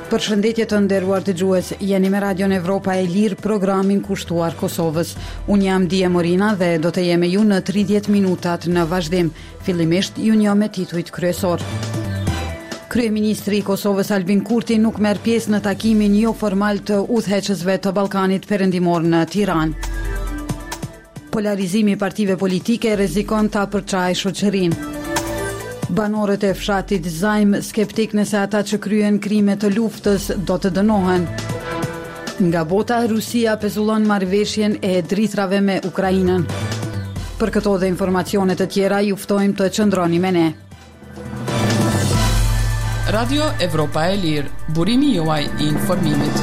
Përshëndetje të nderuar dëgjues, jeni me Radion Evropa e Lirë, programin kushtuar Kosovës. Unë jam Dia Morina dhe do të jem me ju në 30 minutat në vazhdim. Fillimisht ju njoh me titujt kryesor. Kryeministri i Kosovës Albin Kurti nuk merr pjesë në takimin jo formal të udhëheqësve të Ballkanit Perëndimor në Tiranë. Polarizimi i partive politike rrezikon ta përçajë shoqërinë. Banorët e fshatit Zajm skeptik nëse ata që kryen krime të luftës do të dënohen. Nga bota, Rusia pezullon marrëveshjen e drithrave me Ukrainën. Për këto dhe informacione të tjera ju ftojmë të qëndroni me ne. Radio Evropa e Lirë, burimi juaj i informimit.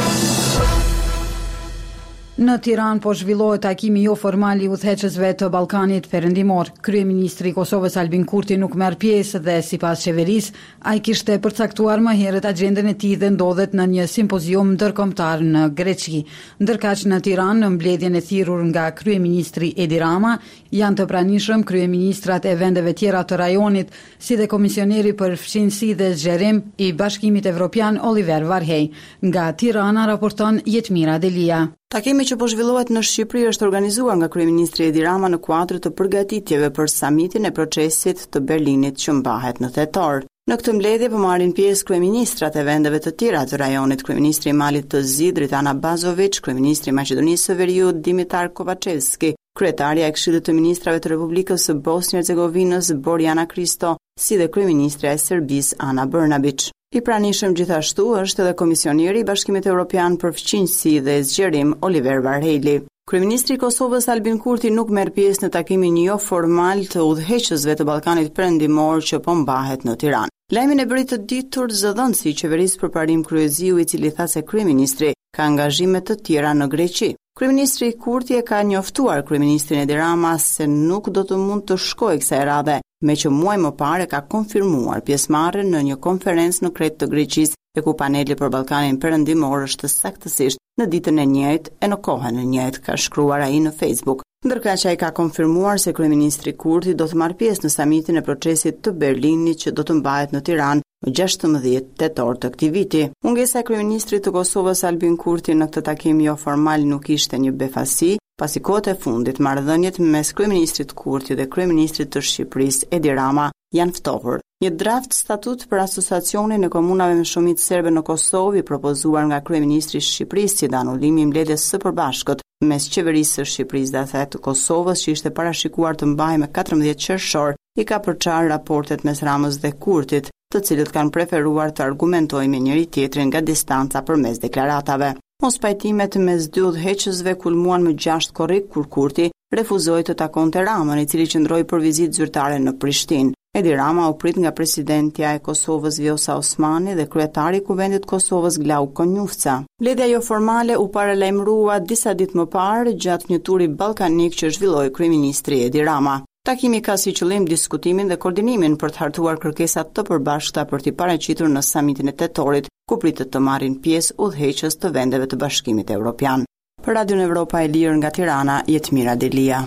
Në Tiranë po zhvillohet takimi jo formal i udhëheqësve të Ballkanit Perëndimor. Kryeministri i Kosovës Albin Kurti nuk merr pjesë dhe sipas qeverisë, ai kishte përcaktuar më herët agjendën e tij dhe ndodhet në një simpozium ndërkombëtar në Greqi. Ndërkaq në Tiranë, në mbledhjen e thirrur nga kryeministri Edi Rama, janë të pranishëm kryeministrat e vendeve tjera të rajonit, si dhe komisioneri për fqinjësi dhe zgjerim i Bashkimit Evropian Oliver Varhej. Nga Tirana raporton Jetmira Delia. Takimi që po zhvillohet në Shqipëri është organizuar nga kryeministri Edi Rama në kuadër të përgatitjeve për samitin e procesit të Berlinit që mbahet në tetor. Në këtë mbledhje po marrin pjesë kryeministrat e vendeve të tjera të rajonit, kryeministri i Malit të Zi Dritana Bazović, kryeministri i Maqedonisë së Veriut Dimitar Kovacevski, kryetaria e Këshillit të Ministrave të Republikës së Bosnjë-Hercegovinës Borjana Kristo, si dhe kryeministra e Serbisë Ana Brnabić. I pranishëm gjithashtu është edhe komisioneri i Bashkimit Evropian për fqinjësi dhe zgjerim Oliver Varhej. Kryeministri i Kosovës Albin Kurti nuk merr pjesë në takimin jo formal të udhëheqësve të Ballkanit Perëndimor që po mbahet në Tiranë. Lajmin e bëri të ditur zëdhënësi i qeverisë përparim kryeziu, i cili tha se kryeministri ka angazhime të tjera në Greqi. Kryeministri Kurti e ka njoftuar kryeministrin Edi Rama se nuk do të mund të shkojë kësaj radhe, me që muaj më parë ka konfirmuar pjesëmarrjen në një konferencë në Kret të Greqisë, e ku paneli për Ballkanin Perëndimor është saktësisht në ditën e njëjtë e në kohën e njëjtë, ka shkruar ai në Facebook. Ndërkaq ai ka konfirmuar se kryeministri Kurti do të marrë pjesë në samitin e procesit të Berlinit që do të mbahet në Tiranë më 16 tetor të këtij viti. Mungesa e kryeministrit të Kosovës Albin Kurti në këtë takim jo formal nuk ishte një befasi, pasi kohët e fundit marrëdhëniet mes kryeministrit Kurti dhe kryeministrit të Shqipërisë Edi Rama janë ftohur. Një draft statut për asociacionin e komunave me shumicë serbe në Kosovë, propozuar nga kryeministri i Shqipërisë si anullimi i mbledhjes së përbashkët mes qeverisë së Shqipërisë dhe asaj të Kosovës, që ishte parashikuar të mbahej me 14 qershor, i ka përçarë raportet mes Ramës dhe Kurtit, të cilët kanë preferuar të argumentojnë me njëri tjetrin nga distanca përmes deklaratave. Mospajtimet mes dy udhëheqësve kulmuan më 6 korrik kur Kurti refuzoi të takonte Ramën, i cili qëndroi për vizitë zyrtare në Prishtinë. Edi Rama u prit nga presidentja e Kosovës Vjosa Osmani dhe kryetari i Kuvendit të Kosovës Glauq Konjufca. Mbledhja jo formale u paralajmërua disa ditë më parë gjatë një turi ballkanik që zhvilloi kryeministri Edi Rama. Takimi ka si qëllim diskutimin dhe koordinimin për të hartuar kërkesat të përbashkëta për t'i paraqitur në samitin e tetorit, ku pritet të marrin pjesë udhëheqës të vendeve të Bashkimit Evropian. Për Radion Evropa e Lirë nga Tirana, Jetmira Delia.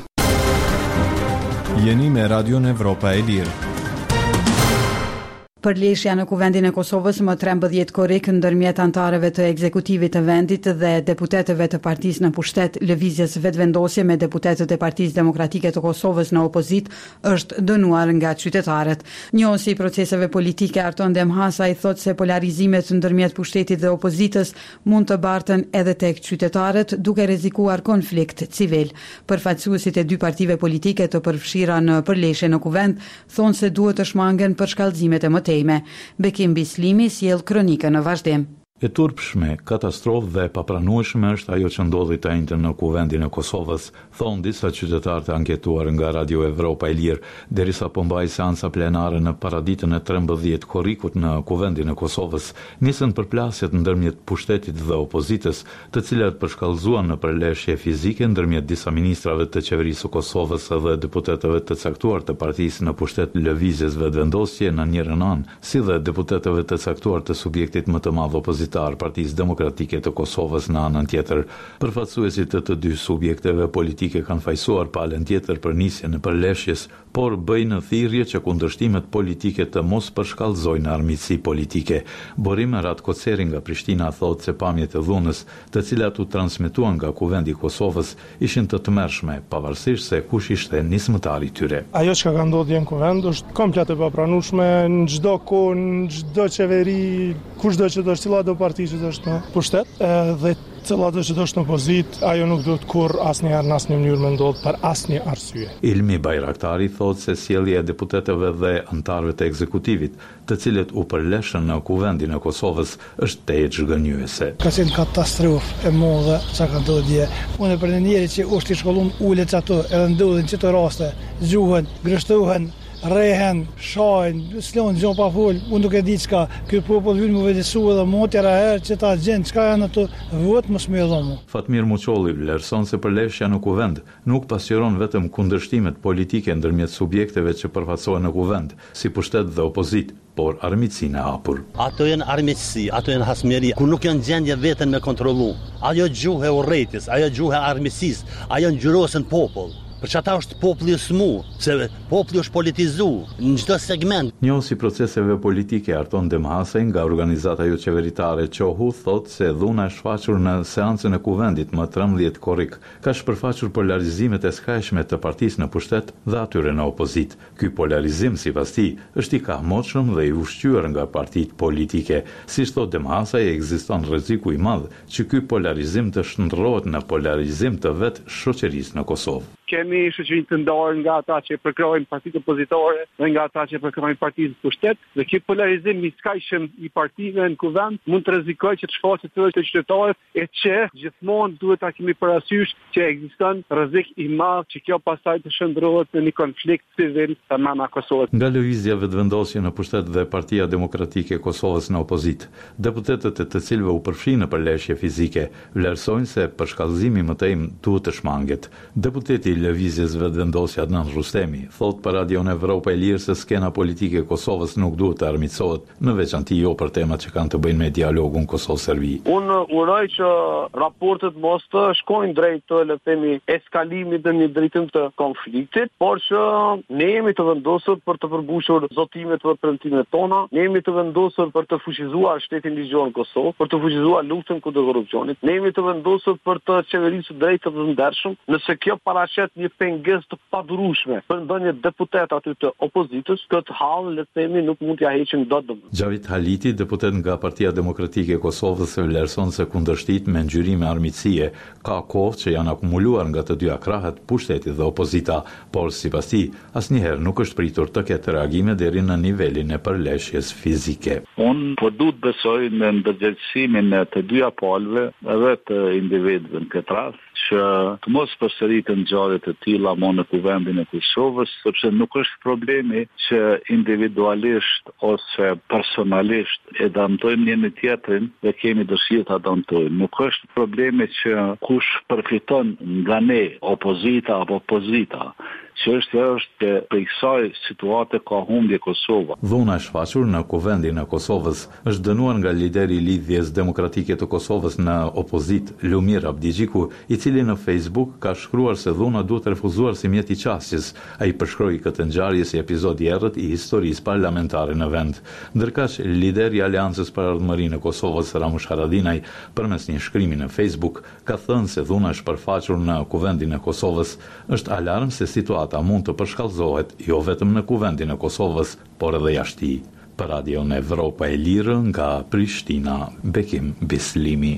Jeni me Radion Evropa e Lirë. Përleshja në Kuvendin e Kosovës më 13 korrik ndërmjet antarëve të ekzekutivit të vendit dhe deputetëve të partisë në pushtet, lëvizjes vetëvendosje me deputetët e Partisë Demokratike të Kosovës në opozit, është dënuar nga qytetarët. Njohësi i proceseve politike Arton Demhasa i thot se polarizimet ndërmjet pushtetit dhe opozitës mund të bartën edhe tek qytetarët, duke rrezikuar konflikt civil. Përfaqësuesit e dy partive politike të përfshira në përleshje në Kuvend thonë se duhet të shmangen për shkallëzimet e mëtejme. Bekim Bislimi sjell kronikën në vazhdim. E turpshme, katastrofë dhe papranueshme është ajo që ndodhi të njëjtën në Kuvendin e Kosovës, thonë disa qytetarë të anketuar nga Radio Evropa e Lirë, derisa po mbaj seanca plenare në paraditën e 13 korrikut në Kuvendin e Kosovës, nisën përplasjet ndërmjet pushtetit dhe opozitës, të cilat përshkallëzuan në përleshje fizike ndërmjet disa ministrave të qeverisë së Kosovës dhe deputetëve të caktuar të partisë në pushtet lëvizjes vetëvendosje në njërin anë, si dhe deputetëve të caktuar të subjektit më të madh opozitiv kryetar Partisë Demokratike të Kosovës në anën tjetër. Përfaqësuesit të dy subjekteve politike kanë fajsuar palën tjetër për nisjen e përleshjes, por bëjnë thirrje që kundërshtimet politike të mos përshkallëzojnë armiqësi politike. Borim Rat Koceri nga Prishtina thotë se pamjet e dhunës, të cilat u transmetuan nga Kuvendi i Kosovës, ishin të tmerrshme, pavarësisht se kush ishte nismëtari i tyre. Ajo që ka ndodhur në Kuvend është komplet e papranueshme në çdo kohë, në çdo qeveri, kushdo që do të cilat do parti që do të pushtet, dhe cilat do që do të opozit, ajo nuk do të kur asnjëherë në asnjë mënyrë më ndodh për asnjë arsye. Ilmi Bajraktari thotë se sjellja e deputetëve dhe anëtarëve të ekzekutivit, të cilët u përleshën në Kuvendin e Kosovës, është tejë zhgënjyese. Ka qenë katastrofë e madhe çka ka ndodhur dje. Unë për njëri që është i shkollum ulet ato, edhe ndodhin çto raste, zgjuhen, grështohen, rehen, shajnë, s'lon gjë pa fol, unë nuk e di çka. Ky popull hyn më vëdësu edhe motëra herë që ta gjën çka janë ato vot mos më dhom. Fatmir Muçolli vlerëson se përleshja në Kuvend nuk pasqyron vetëm kundërshtimet politike ndërmjet subjekteve që përfaqësohen në Kuvend, si pushtet dhe opozit, por armiqësinë e hapur. Ato janë armiqësi, ato janë hasmëri, ku nuk janë gjendje veten me kontrollu. Ajo gjuhë e urrëtis, ajo gjuhë e armiqësisë, ajo ngjyrosen popull. Për çata është populli i smu, se populli është politizuar në çdo segment. Njësi proceseve politike Arton Demhasaj nga organizata jo qeveritare Qohu thotë se dhuna e shfaqur në seancën e Kuvendit më 13 korrik ka shpërfaqur polarizimet e skajshme të partisë në pushtet dhe atyre në opozit. Ky polarizim sipas tij është i kahmoçëm dhe i ushqyer nga partitë politike. Siç thotë Demhasaj, ekziston rreziku i madh që ky polarizim të shndërrohet në polarizim të vetë shoqërisë në Kosovë. Kemi shoqërinë të ndarë nga ata që përkrojnë partitë opozitore dhe nga ata që përkrojnë partitë pushtet, dhe ky polarizim i skajshëm i partive në Kuvend mund të rrezikojë që të shfaqet të qytetarët, e që gjithmonë duhet ta kemi parasysh që ekziston rrezik i madh që kjo pastaj të shndërrohet në një konflikt civil të mëna Kosovës. Nga lëvizja vetëvendosje në pushtet dhe Partia Demokratike e Kosovës në opozit, deputetët e të cilëve u përfshin në përleshje fizike vlerësojnë se përshkallëzimi më tej duhet të shmanget. Deputeti lëvizjes vetëvendosja Adnan Rustemi thot për Radion Evropa e Lirë se skena politike e Kosovës nuk duhet të armiqësohet, në veçanti jo për temat që kanë të bëjnë me dialogun Kosovë-Serbi. Unë uroj që raportet mos të shkojnë drejt të lëthemi eskalimit në një drejtim të konfliktit, por që ne jemi të vendosur për të përmbushur zotimet dhe premtimet tona, ne jemi të vendosur për të fuqizuar shtetin ligjor në Kosovë, për të fuqizuar luftën kundër korrupsionit, ne jemi të vendosur për të qeverisur drejt të ndershëm, nëse kjo paraqet një pengesë të padurueshme për ndonjë deputet aty të opozitës, këtë hall le të themi nuk mund t'ja heqim dot. Xhavit Haliti, deputet nga Partia Demokratike e Kosovës, vlerëson se kundërshtit me ngjyrime armiqësie ka kohë që janë akumuluar nga të dyja krahët, pushteti dhe opozita, por sipas tij asnjëherë nuk është pritur të ketë reagime deri në nivelin e përleshjes fizike. Unë po duhet besoj në ndërgjegjësimin e të dyja palëve edhe të individëve në këtë rast, që të mos përsëritën ngjarje të tilla më në Kuvendin e Kosovës, sepse nuk është problemi që individualisht ose personalisht e dëmtojmë njëri tjetrin dhe kemi dëshirë ta dëmtojmë. Nuk është problemi që kush përfiton nga ne, opozita apo opozita. Çështja është që për kësaj situate ka humbje Kosova. Dhuna e shfaqur në Kuvendin e Kosovës është dënuar nga lideri i Lidhjes Demokratike të Kosovës në opozit, Lumir Abdigjiku, i cili në Facebook ka shkruar se dhuna duhet refuzuar si mjet i qasjes. Ai përshkroi këtë ngjarje si episod i errët i historisë parlamentare në vend. Ndërkaq, lideri i Aleancës për Ardhmërinë e Kosovës, Ramush Haradinaj, përmes një shkrimi në Facebook, ka thënë se dhuna e shpërfaqur në Kuvendin e Kosovës është alarm se situata mund të përshkallëzohet jo vetëm në Kuvendin e Kosovës, por edhe jashtë tij. Për Radion Evropa e Lirë nga Prishtina, Bekim Bislimi.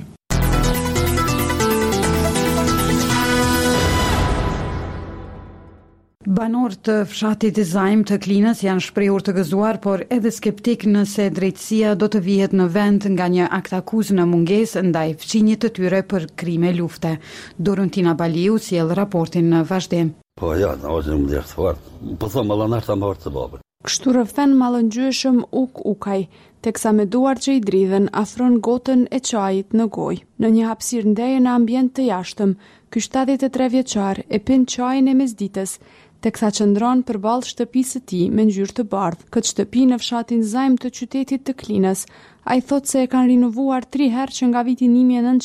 Banorët të fshatit Zajm të Klinës janë shprehur të gëzuar, por edhe skeptik nëse drejtësia do të vihet në vend nga një akt akuzë në mungesë ndaj fqinjit të tyre për krime lufte. Dorontina Baliu sjell raportin në vazhdim. Po ja, në ozën më djertë fort. Po thëmë, malënar të marë të babër. Kështu rëfen malëngjyshëm ukaj, teksa me duar që i dridhen afron gotën e qajit në goj. Në një hapësirë ndeje në ambient të jashtëm, ky 73 vjeçar e pin qajin e mesdites, teksa qëndron përballë shtëpisë së tij me ngjyrë të bardhë. Këtë shtëpi në fshatin Zajm të qytetit të Klinës, ai thotë se e kanë rinovuar 3 herë që nga viti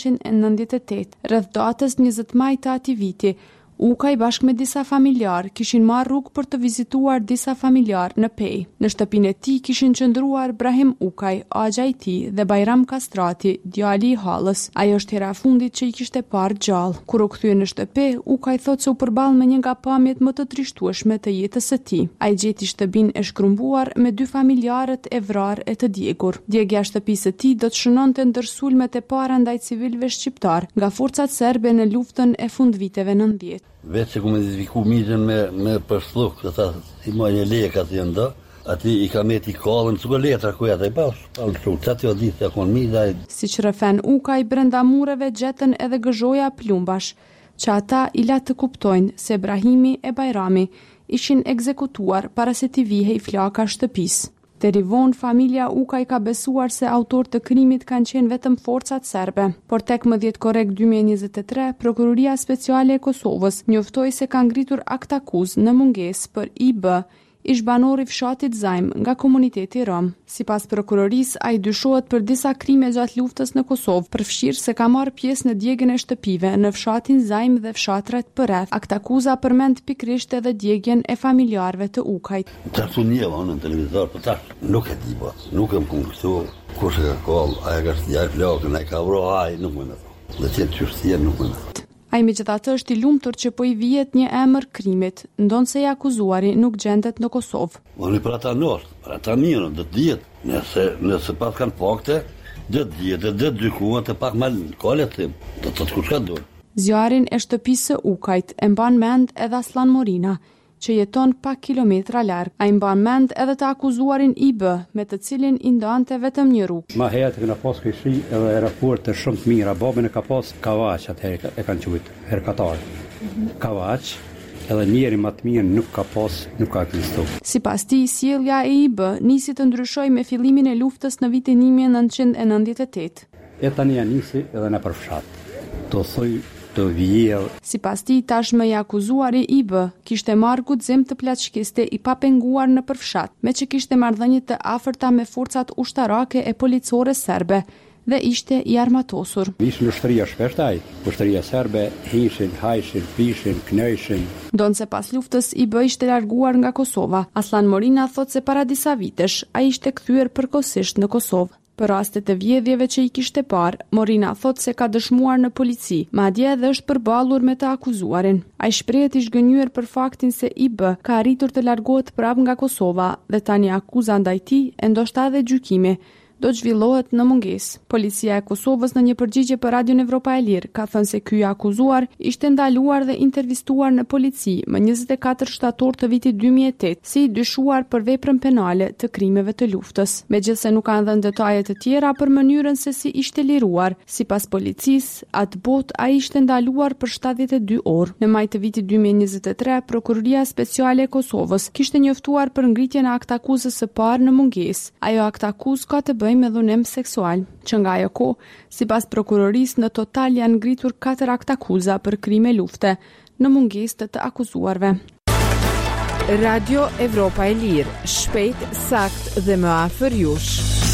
1998, rreth datës 20 maj të atij viti. Ukaj bashkë me disa familjar kishin marrë rrugë për të vizituar disa familjar në Pej. Në shtëpinë e tij kishin qëndruar Brahim Ukaj, agja i tij dhe Bajram Kastrati, djali i hallës. Ajo është hera e fundit që i kishte parë gjallë. Kur u kthye në shtëpi, Ukaj thotë se u përball me një nga pamjet më të trishtueshme të jetës së tij. Ai gjeti shtëpinë e shkrumbuar me 2 familjarët e vrarë e të djegur. Djegja e shtëpisë së tij do të shënonte ndërsulmet e para ndaj civilëve shqiptar nga forcat serbe në luftën e fundviteve 90. Vetë që ku me zviku mizën me përsluk, të ta si ma një leka të jënda, ati i ka meti kallën, s'ko letra ku jetë, i palë shumë, që aty o ditë të akon mizaj. Si që rëfen Ukaj, brenda mureve gjetën edhe gëzhoja plumbash, që ata i la të kuptojnë se Brahimi e Bajrami ishin ekzekutuar para se t'i vihej flaka shtëpisë. Deri vonë, familja Ukaj ka besuar se autor të krimit kanë qenë vetëm forcat serbe, por tek 10 korrekt 2023, Prokuroria Speciale e Kosovës njoftoi se ka ngritur akt akuzë në mungesë për IB, ish banori fshatit Zajm nga komuniteti rom. Sipas prokurorisë, ai dyshohet për disa krime gjatë luftës në Kosovë, përfshirë se ka marrë pjesë në djegjen e shtëpive në fshatin Zajm dhe fshatrat përreth. Akt akuza përmend pikërisht edhe djegjen e familjarëve të Ukajt. Tash unë njeva në televizor, por tash nuk e di po, nuk e më këtu kush e ka kollë, ai ka shtjaj flokën, ai ka vro ai, nuk më në thonë. Dhe që çështja nuk më në. Ai megjithatë është i lumtur që po i vihet një emër krimit, ndonse i akuzuari nuk gjendet në Kosovë. Unë për ata nështë, për ata mirë, dhe të djetë, nëse pas kanë fakte, dhe të djetë, dhe të gjykuan të pak malë kallet tim, dhe të kush ka dorë. Zjarin e shtëpisë Ukajt e mban mend edhe Aslan Morina, që jeton pak kilometra larg. Ai mban mend edhe të akuzuarin IB, me të cilin i ndante vetëm një rrugë. Ma herët e këna pas këshi edhe raporte shumë të mira. Babën e ka pas Kavaq, atëherë e kanë quajtur, herkatar. Kavaq, edhe njeri më të mirë nuk ka ekzistuar. Sipas tij, sjellja e IB nisi të ndryshojë me fillimin e luftës në vitin 1998. E tani janë nisi edhe në përfshat. To thoj të vijell. Sipas tij, tashmë i akuzuari IB kishte marrë guxim të plaçkiste i papenguar në përfshat, me që kishte marrëdhënie të afërta me forcat ushtarake e policore serbe dhe ishte i armatosur. Ishte në ushtria shpeshtaj, ushtria serbe hishin, hajshin, pishin, knojshin. Ndonse pas luftës IB ishte larguar nga Kosova. Aslan Morina thotë se para disa vitesh ai ishte kthyer përkohësisht në Kosovë. Për rastet e vjedhjeve që i kishte parë, Morina thotë se ka dëshmuar në polici, madje edhe është përballur me të akuzuarin. Ai shprehet i zhgënjur për faktin se IB ka arritur të largohet prapë nga Kosova dhe tani akuza ndaj tij e ndoshta edhe gjykimi do të zhvillohet në mungesë. Policia e Kosovës në një përgjigje për Radion Evropa e Lirë ka thënë se ky i akuzuar ishte ndaluar dhe intervistuar në polici më 24 shtator të vitit 2008 si i dyshuar për veprën penale të krimeve të luftës. Megjithse nuk kanë dhënë detaje të tjera për mënyrën se si ishte liruar, sipas policisë, atë botë ai ishte ndaluar për 72 orë. Në maj të vitit 2023, Prokuroria Speciale e Kosovës kishte njoftuar për ngritjen e aktakuzës së parë në mungesë. Ajo aktakuzë ka të bëjë me dhunim seksual, që nga ajo kohë, sipas prokurorisë, në total janë ngritur 4 aktakuza për krime lufte në mungesë të akuzuarve. Radio Evropa e Lirë, shpejt, sakt dhe më afër jush.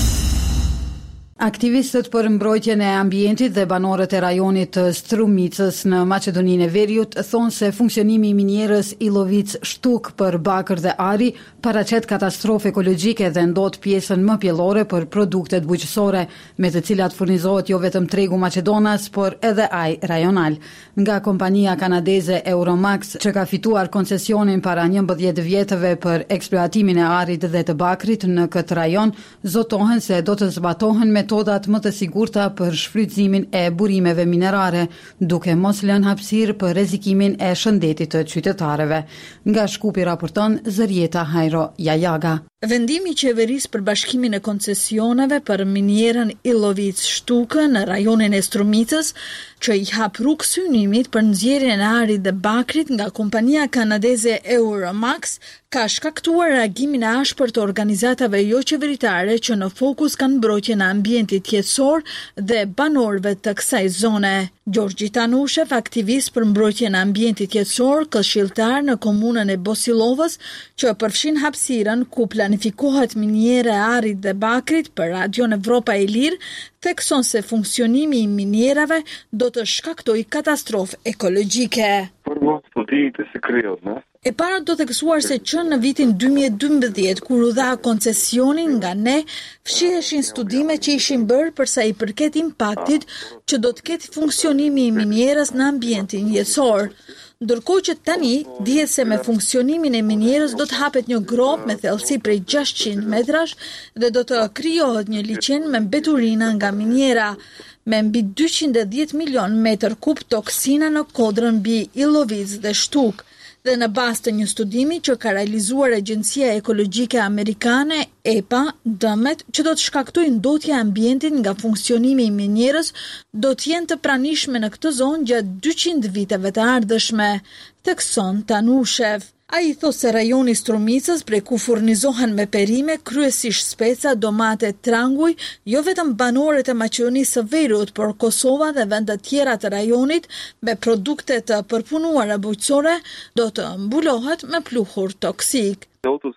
Aktivistët për mbrojtjen e ambientit dhe banorët e rajonit të Strumicës në Maqedoninë e Veriut thonë se funksionimi i minierës Ilovic Shtuk për bakër dhe ari paraqet katastrofë ekologjike dhe ndot pjesën më pjellore për produktet bujqësore, me të cilat furnizohet jo vetëm tregu maqedonas, por edhe ai rajonal. Nga kompania kanadeze Euromax, që ka fituar koncesionin para 11 vjetëve për eksploatimin e arit dhe të bakrit në këtë rajon, zotohen se do të zbatohen metodat më të sigurta për shfrytëzimin e burimeve minerare, duke mos lënë hapësirë për rrezikimin e shëndetit të qytetarëve. Nga Shkupi raporton Zërieta Hajro Jajaga. Vendimi i qeverisë për bashkimin e koncesioneve për minierën Illovic Shtukë në rajonin e Strumicës, që i hap rrugë synimit për nxjerrjen e arit dhe bakrit nga kompania kanadeze Euromax, ka shkaktuar reagimin e ashpër të organizatave jo qeveritare që në fokus kanë mbrojtjen e ambientit jetësor dhe banorëve të kësaj zone. Gjorgji Tanushev, aktivist për mbrojtjen e ambientit jetësor, këshilltar në komunën e Bosilovës, që përfshin hapësirën ku planifikohet miniere e arit dhe bakrit, për Radion Evropa e Lirë, thekson se funksionimi i minierave do të shkaktojë katastrofë ekologjike. E para do të kësuar se që në vitin 2012, kur u dha koncesionin nga ne, fshiheshin studime që ishin bërë për sa i përket impaktit që do të ketë funksionimi i minierës në ambientin jetësor. Ndërkohë që tani dihet se me funksionimin e minierës do të hapet një grop me thellësi prej 600 metrash dhe do të krijohet një liçen me mbeturina nga miniera, me mbi 210 milion metër kub toksina në kodrën mbi Illovic dhe Shtukë. Dhe në bazë të një studimi që ka realizuar Agjencia Ekologjike Amerikane, EPA, dëmet që do të shkaktojnë ndotja e ambientit nga funksionimi i minierës do të jenë të pranishme në këtë zonë gjatë 200 viteve të ardhshme, thekson Tanushev. Ai thosë se rajoni Strumicës, prej ku furnizohen me perime, kryesisht speca, domate, tranguj, jo vetëm banorët e Maqedonisë së Veriut, por Kosova dhe vende tjera të rajonit me produkte të përpunuara bujqësore, do të mbulohet me pluhur toksik.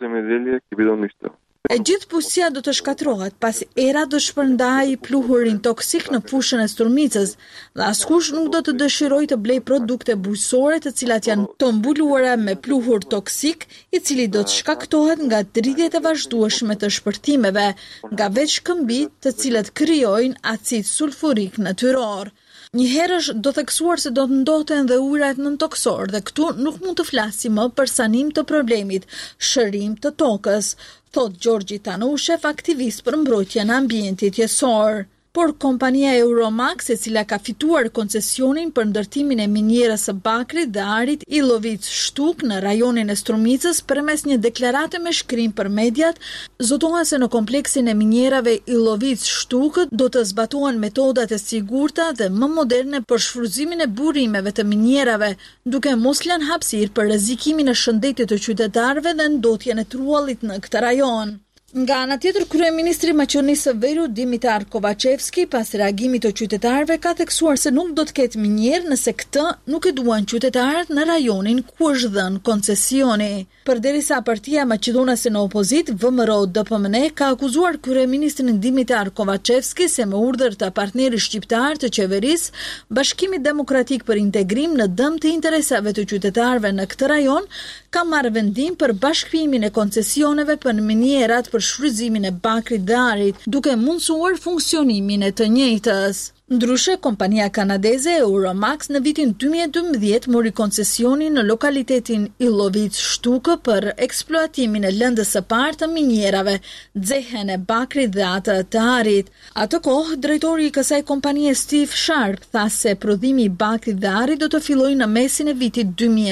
E gjithë bujqësia do të shkatrohet, pasi era do shpërndajë pluhurin toksik në fushën e Strumicës, dhe askush nuk do të dëshirojë të blej produkte bujqësore të cilat janë të mbuluara me pluhur toksik, i cili do të shkaktohet nga dridhjet e vazhdueshme të shpërtimeve, nga veç këmbit të cilat krijojnë acid sulfurik natyror. Njëherësh do theksuar se do të ndoten dhe ujrat nëntoksor dhe këtu nuk mund të flasim më për sanim të problemit, shërim të tokës, thot Gjorgji Tanushev, aktivist për mbrojtjen e ambientit jetësor. Por kompania Euromax, e cila ka fituar koncesionin për ndërtimin e minierës së bakrit dhe arit Illovic Shtukë në rajonin e Strumicës, përmes një deklarate me shkrim për mediat, zotohen se në kompleksin e minierave Illovic Shtukë do të zbatohen metodat e sigurta dhe më moderne për shfrytëzimin e burimeve të minierave, duke mos lënë hapësirë për rrezikimin e shëndetit të qytetarëve dhe ndotjen e truallit në këtë rajon. Nga ana tjetër, kryeministri i Maqedonisë së Veriut Dimitar Kovacevski, pas reagimit të qytetarëve, ka theksuar se nuk do të ketë minierë nëse këtë nuk e duan qytetarët në rajonin ku është dhënë koncesioni. Përderisa Partia Maqedonase në opozit, VMRO-DPMNE, ka akuzuar kryeministrin Dimitar Kovacevski se me urdhër të partnerit shqiptar të qeverisë, Bashkimi Demokratik për Integrim në dëm të interesave të qytetarëve në këtë rajon, ka marrë vendim për bashkëpimin e koncesioneve për minierat për shfrytëzimin e bakrit dhe arit, duke mundësuar funksionimin e të njëjtës. Ndryshe, kompania kanadeze Euromax në vitin 2012 mori koncesionin në lokalitetin Illovic Shtukë për eksploatimin e lëndës së parë të minierave, nxehjen e bakrit dhe atë të arit. Atë kohë, drejtori i kësaj kompanie Steve Sharp tha se prodhimi i bakrit dhe arit do të fillojë në mesin e vitit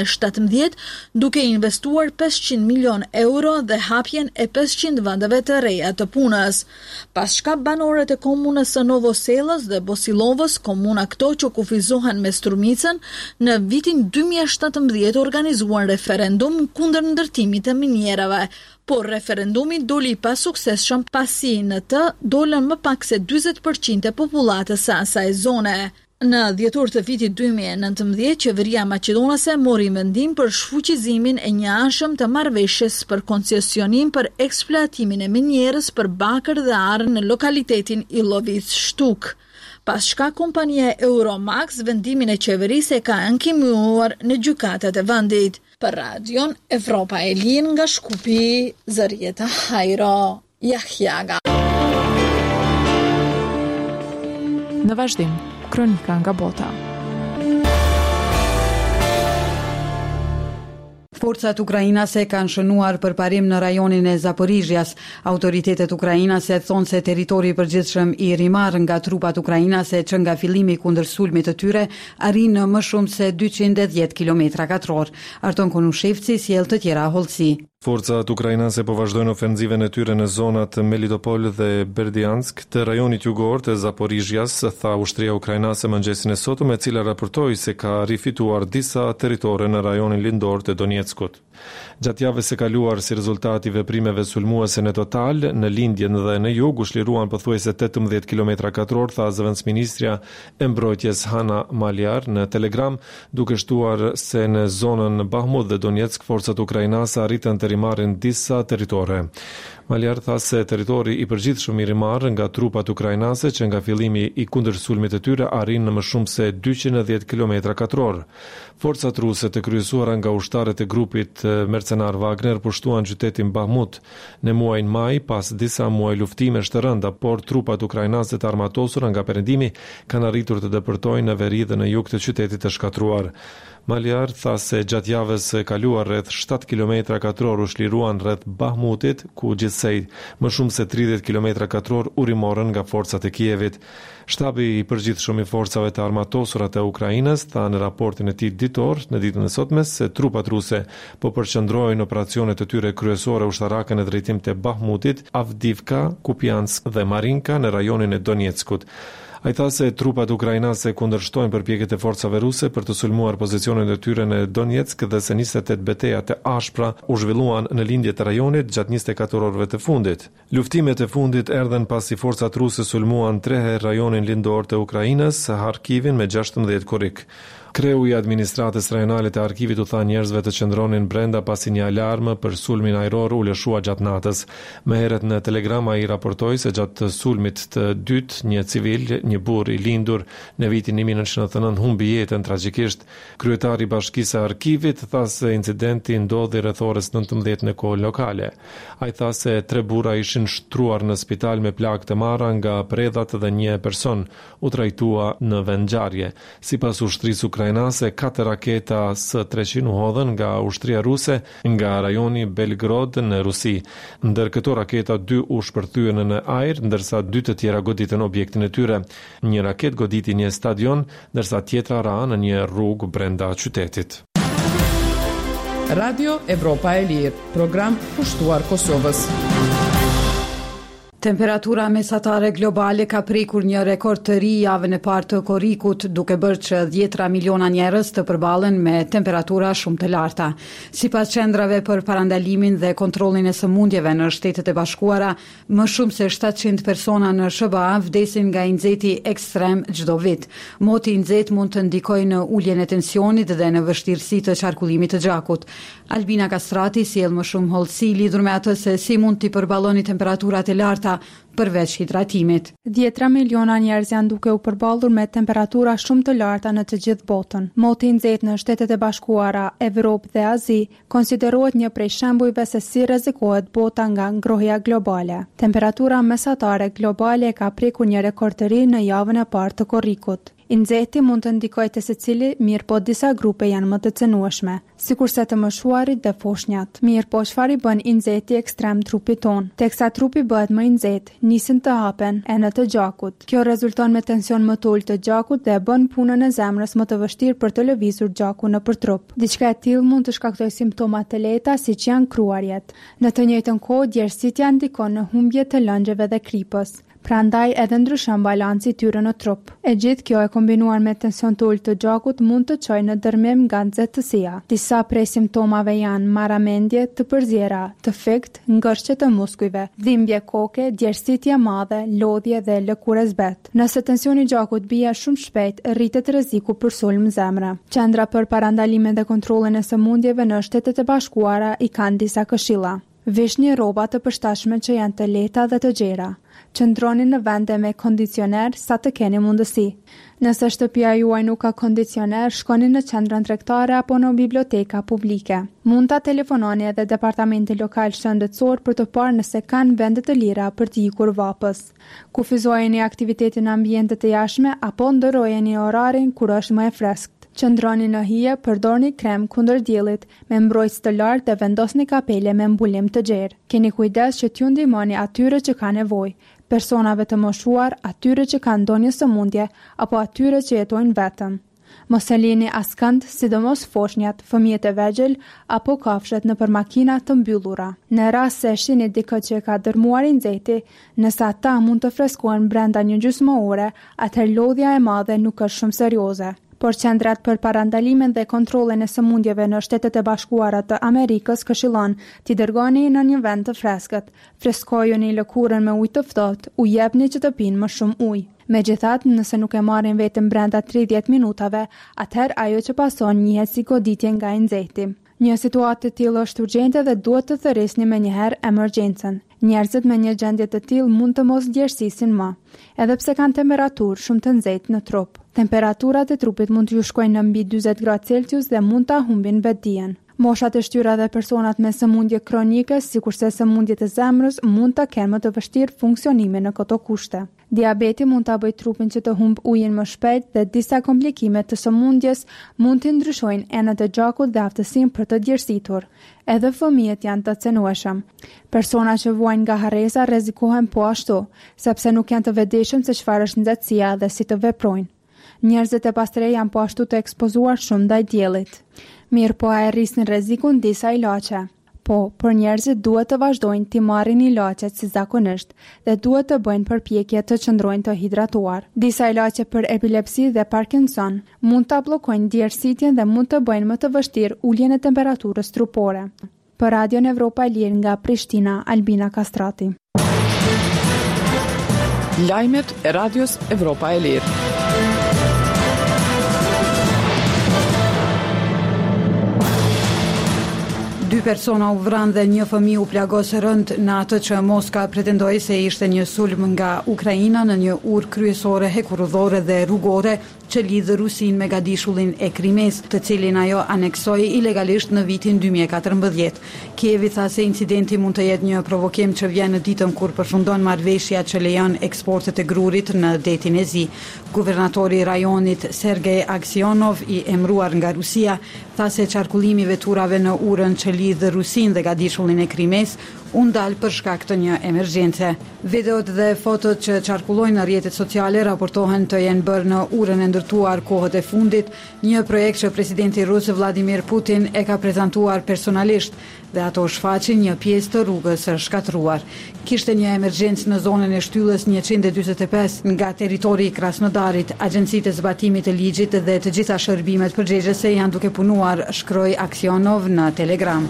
2017, duke investuar 500 milion euro dhe hapjen e 500 vendeve të reja të punës. Pasçka banorët e komunës së Novoselës dhe Bosilovës, komuna këto që kufizohen me Strumicën, në vitin 2017 organizuan referendum kundër ndërtimit të minierave, por referendumi doli pa suksesshëm pasi në të dolën më pak se 40% e popullatës së asaj zone. Në dhjetor të vitit 2019, qeveria maqedonase mori vendim për shfuqizimin e një anshëm të marrëveshjes për koncesionim për eksploatimin e minierës për bakër dhe arë në lokalitetin Illovic Shtukë. Pasçka kompania Euromax vendimin e qeverisë e ka ankimuar në gjykatat e vendit. Për Radion Evropa e Lirë nga Shkupi, Zërieta Hajro, Jahjaga. Në vazhdim, kronika nga bota. Forcat ukrainase kanë shënuar përparim në rajonin e Zaporizhjas. Autoritetet ukrainase thonë se territori i përgjithshëm i rimarrë nga trupat ukrainase që nga fillimi kundër sulmit të tyre arrin në më shumë se 210 km2. Arton Konushevci sjell të tjera hollësi. Forcat ukrainase po vazhdojnë ofenziven e tyre në zonat Melitopol dhe Berdiansk të rajonit jugor të Zaporizhjas, tha ushtria ukrainase mëngjesin e sotëm, e cila raportoi se ka rifituar disa territore në rajonin lindor të Donetskut. Gjatë javës së kaluar, si rezultat i veprimeve sulmuese në total, në lindjen dhe në jug u shliruan pothuajse 18 km2, tha zëvendësministrja e mbrojtjes Hana Maliar në Telegram, duke shtuar se në zonën Bahmut dhe Donetsk forcat ukrainase arritën të rimarrin disa territore. Maliar tha se territori i përgjithshëm i rimarrë nga trupat ukrainase që nga fillimi i kundërsulmit të tyre arrin në më shumë se 210 km2. Forcat ruse të kryesuara nga ushtarët e grupit mercenar Wagner pushtuan qytetin Bahmut në muajin maj pas disa muaj luftimesh të rënda, por trupat ukrainase të armatosura nga perëndimi kanë arritur të depërtojnë në veri dhe në jug të qytetit të shkatruar. Maliar tha se gjatë javës së kaluar rreth 7 km2 u shliruan rreth Bahmutit, ku gjithsej më shumë se 30 km2 u rimorën nga forcat e Kievit. Shtabi i përgjithshëm i forcave të armatosura të Ukrainës tha në raportin e tij ditor në ditën e sotme se trupat ruse po përqendrohen operacionet e tyre kryesore ushtarake në drejtim të Bahmutit, Avdivka, Kupiansk dhe Marinka në rajonin e Donetskut. Ai tha se trupat ukrainase kundërshtojnë përpjekjet e forcave ruse për të sulmuar pozicionet e tyre në Donetsk dhe se 28 betejë të ashpra u zhvilluan në lindje të rajonit gjatë 24 orëve të fundit. Luftimet e fundit erdhen pasi forcat ruse sulmuan 3 herë rajonin lindor të Ukrainës, Harkivin me 16 korrik. Kreu i administratës rajonale të Arkivit u tha njerëzve të qëndronin brenda pasi një alarmë për sulmin ajror u lëshua gjatë natës. Më herët në Telegram ai raportoi se gjatë sulmit të dytë një civil, një burr i lindur në vitin 1999 humbi jetën tragjikisht. Kryetari i Bashkisë së Arkivit tha se incidenti ndodhi rreth orës 19 në kohë lokale. Ai tha se 3 burra ishin shtruar në spital me plagë të marra nga predhat dhe një person u trajtua në vendngjarje. Sipas ushtrisë ukrainase, 4 raketa S-300 u hodhën nga ushtria ruse nga rajoni Belgrod në Rusi. Ndër këto raketa 2 u shpërthyen në ajër, ndërsa 2 të tjera goditën objektin e tyre. Një raket goditi një stadion, ndërsa tjetra ra në një rrugë brenda qytetit. Radio Evropa e Lirë, program pushtuar Kosovës. Temperatura mesatare globale ka prekur një rekord të ri javën e parë të korrikut, duke bërë që 10 miliona njerëz të përballen me temperatura shumë të larta. Sipas qendrave për parandalimin dhe kontrollin e sëmundjeve në Shtetet e Bashkuara, më shumë se 700 persona në SBA vdesin nga inxeti ekstrem çdo vit. Moti i nxehtë mund të ndikojë në uljen e tensionit dhe në vështirësi të qarkullimit të gjakut. Albina Kastrati sjell më shumë hollësi lidhur me atë se si mund t'i përballoni temperaturat e larta përveç hidratimit. 10 miliona njerëz janë duke u përballur me temperatura shumë të larta në të gjithë botën. Moti i nxehtë në Shtetet e Bashkuara, Evropë dhe Azi konsiderohet një prej shembujve se si rrezikohet bota nga ngrohja globale. Temperatura mesatare globale ka prekur një rekord të ri në javën e parë të korrikut. I nxehti mund të ndikojë te secili, mirë po disa grupe janë më të cënueshme, sikurse të moshuarit dhe foshnjat. Mirë po çfarë bën i nxehti ekstrem trupit ton? Teksa trupi bëhet më i nxehtë, nisin të hapen enët të gjakut. Kjo rezulton me tension më të ulët të gjakut dhe bën punën e zemrës më të vështirë për të lëvizur gjakun nëpër trup. Diçka e tillë mund të shkaktojë simptoma të lehta siç janë kruarjet. Në të njëjtën kohë, djersitja ndikon në humbje të lëngjeve dhe kripës. Prandaj edhe ndryshon balanci i tyre në trup. E gjithë kjo e kombinuar me tension të ulët të gjakut mund të çojë në dërmim nga nxehtësia. Disa prej simptomave janë marramendje të përzjera, të fikt, ngërshje të muskujve, dhimbje koke, djersitje e madhe, lodhje dhe lëkurë zbet. Nëse tensioni i gjakut bie shumë shpejt, rritet rreziku për sulm zemre. Qendra për parandalimin dhe kontrollin e sëmundjeve në Shtetet e Bashkuara i kanë disa këshilla. Veshni rroba të përshtatshme që janë të lehta dhe të gjera. Qëndroni në vende me kondicioner sa të keni mundësi. Nëse shtëpia juaj nuk ka kondicioner, shkoni në qendrën tregtare apo në biblioteka publike. Mund ta telefononi edhe departamentin lokal shëndetësor për të parë nëse kanë vende të lira për të ikur vapës. Kufizojeni aktivitetin në ambiente të jashtme apo ndërrojeni orarin kur është më e freskët. Qëndroni në hije, përdorni krem kundër diellit me mbrojtës të lartë dhe vendosni kapele me mbulim të gjerë. Keni kujdes që t'ju ndihmoni atyre që ka nevojë, personave të moshuar, atyre që kanë ndonjë sëmundje apo atyre që jetojnë vetëm. Mos e lini askënd, sidomos foshnjat, fëmijët e vegjël apo kafshët nëpër makina të mbyllura. Në rast se shihni dikë që ka dërmuar i nxehti, nëse ata mund të freskohen brenda një gjysmë ore, atëherë lodhja e madhe nuk është shumë serioze. Por qendrat për parandalimin dhe kontrollin e sëmundjeve në Shtetet e Bashkuara të Amerikës këshillon t'i dërgoni në një vend të freskët, freskojuni lëkurën me ujë të ftohtë, u jepni që të pinë më shumë ujë. Megjithatë, nëse nuk e marrin vetëm brenda 30 minutave, atëherë ajo që pason njihet si goditje nga i nxehti. Një situatë të tillë është urgjente dhe duhet të thërrisni menjëherë emergjencën. Njerëzit me një gjendje të tillë mund të mos djersisin më, edhe pse kanë temperaturë shumë të nxehtë në trup. Temperaturat e trupit mund t'ju shkojnë në mbi 40 gradë Celsius dhe mund ta humbin vetdijen. Moshat e shtyra dhe personat me sëmundje kronike, sikurse sëmundjet e zemrës, mund ta kenë më të vështirë funksionimin në këto kushte. Diabeti mund ta bëjë trupin që të humb ujin më shpejt dhe disa komplikime të sëmundjes mund të ndryshojnë enët e gjakut dhe aftësinë për të djersitur. Edhe fëmijët janë të cenueshëm. Persona që vuajnë nga harresa rrezikohen po ashtu, sepse nuk janë të vetëdijshëm se çfarë është nxehtësia dhe si të veprojnë. Njerëzit e pastre janë po ashtu të ekspozuar shumë ndaj diellit. Mirë po a e rrisnin rrezikun disa ilaçe. Po, për njerëzit duhet të vazhdojnë t'i marrin ilaçet si zakonisht dhe duhet të bëjnë përpjekje të qëndrojnë të hidratuar. Disa ilaçe për epilepsi dhe Parkinson mund ta bllokojnë djersitjen dhe mund të bëjnë më të vështirë uljen e temperaturës trupore. Për Radion Evropa e Lirë nga Prishtina, Albina Kastrati. Lajmet e Radios Evropa e Lirë. Dy persona u vranë dhe një fëmijë u plagos rënd në atë që Moska pretendoi se ishte një sulm nga Ukraina në një urë kryesore hekurudhore dhe rrugore që lidh Rusinë me gadishullin e Krimes, të cilin ajo aneksoi ilegalisht në vitin 2014. Kievi tha se incidenti mund të jetë një provokim që vjen në ditën kur përfundon marrëveshja që lejon eksportet e grurit në detin e Zi. Guvernatori i rajonit Sergej Aksionov, i emëruar nga Rusia, tha se qarkullimi i veturave në urën që lidh Rusinë dhe gadishullin e Krimes u ndal për shkak të një emergjence. Videot dhe fotot që qarkullojnë në rrjetet sociale raportohen të jenë bërë në urën e ndërtuar kohët e fundit, një projekt që presidenti rus Vladimir Putin e ka prezantuar personalisht dhe ato shfaqin një pjesë të rrugës së shkatruar. Kishte një emergjencë në zonën e shtyllës 145 nga territori i Krasnodarit. Agjencitë e zbatimit të ligjit dhe të gjitha shërbimet përgjegjëse janë duke punuar, shkroi Aksionov në Telegram.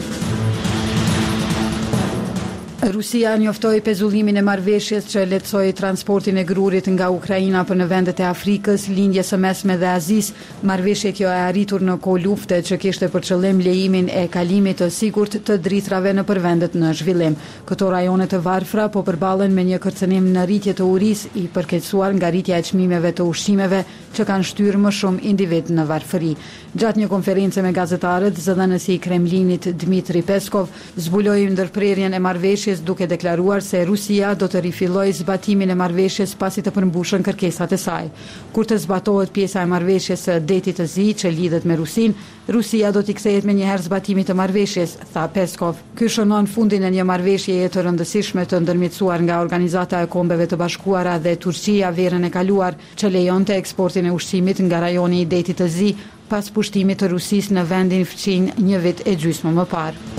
Rusia njoftoi pezullimin e marrëveshjes që lehtësoi transportin e grurit nga Ukraina për në vendet e Afrikës, lindjes së mesme dhe Azisë. Marrëveshje kjo e arritur në kohë lufte që kishte për qëllim lejimin e kalimit të sigurt të dritrave nëpër vendet në zhvillim. Këto rajone të varfra po përballen me një kërcënim në rritje të urisë i përkeqësuar nga rritja e çmimeve të ushqimeve që kanë shtyrë më shumë individ në varfëri. Gjatë një konferencë me gazetarët, zëdhënësi i Kremlinit Dmitri Peskov zbuloi ndërprerjen e marrëveshjes duke deklaruar se Rusia do të rifillojë zbatimin e marrëveshjes pasi të përmbushën kërkesat e saj. Kur të zbatohet pjesa e marrëveshjes së detit të Zi që lidhet me Rusinë, Rusia do t'i kthehet menjëherë zbatimit të marrëveshjes, tha Peskov. Ky shënon fundin e një marrëveshjeje të rëndësishme të ndërmjetësuar nga Organizata e Kombeve të Bashkuara dhe Turqia verën e kaluar, që lejonte eksportin e ushqimit nga rajoni i detit të Zi pas pushtimit të Rusisë në vendin fqinj një vit e gjysmë më parë.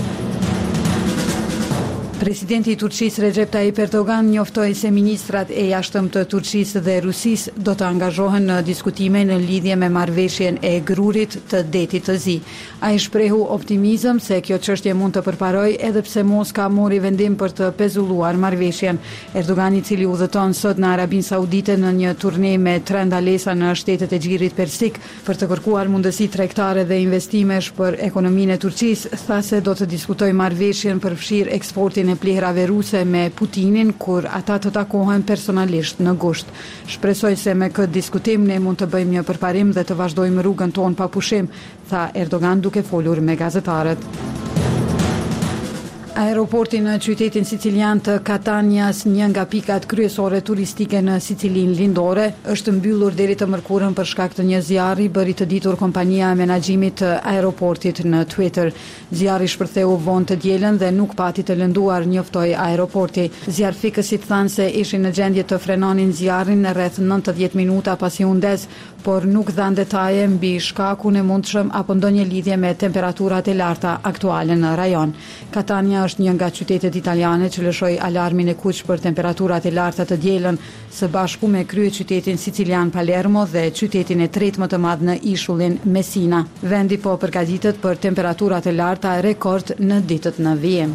Presidenti i Turqisë Recep Tayyip Erdogan njoftoi se ministrat e jashtëm të Turqisë dhe Rusisë do të angazhohen në diskutime në lidhje me marrëveshjen e grurit të detit të Zi. Ai shprehu optimizëm se kjo çështje mund të përparojë edhe pse Moska mori vendim për të pezulluar marrëveshjen. Erdogan, i cili udhëton sot në Arabinë Saudite në një turne me 3 ndalesa në shtetet e Xhirit Persik për të kërkuar mundësi tregtare dhe investimesh për ekonominë e Turqisë, tha se do të diskutojë marrëveshjen për fshir eksportin e plehrave ruse me Putinin kur ata të takohen personalisht në gusht. Shpresoj se me këtë diskutim ne mund të bëjmë një përparim dhe të vazhdojmë rrugën tonë pa pushim, tha Erdogan duke folur me gazetarët. Aeroporti në qytetin sicilian të Catanias, një nga pikat kryesore turistike në Sicilinë lindore, është mbyllur deri të mërkurën për shkak të një zjarri, bëri të ditur kompania e menaxhimit të aeroportit në Twitter. Zjarri shpërtheu vonë të dielën dhe nuk pati të lënduar, njoftoi aeroporti. Zjarrfikësit thanë se ishin në gjendje të frenonin zjarrin rreth 90 minuta pasi u ndez, por nuk dhanë detaje mbi shkakun e mundshëm apo ndonjë lidhje me temperaturat e larta aktuale në rajon. Catania është një nga qytetet italiane që lëshoi alarmin e kuq për temperaturat e larta të dielën, së bashku me kryeqytetin sicilian Palermo dhe qytetin e tretë më të madh në ishullin Messina. Vendi po përgatitet për temperaturat e larta rekord në ditët në vijim.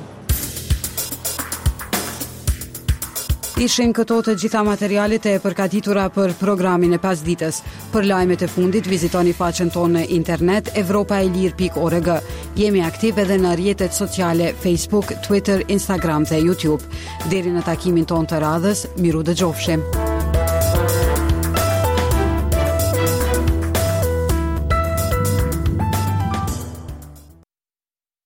Ishin këto të gjitha materialet e përgatitura për programin e pasditës. Për lajmet e fundit, vizitoni faqen tonë në internet europaelir.org. Jemi aktiv edhe në rrjetet sociale Facebook, Twitter, Instagram dhe YouTube. Deri në takimin tonë të radhës, miru dëgjofshim.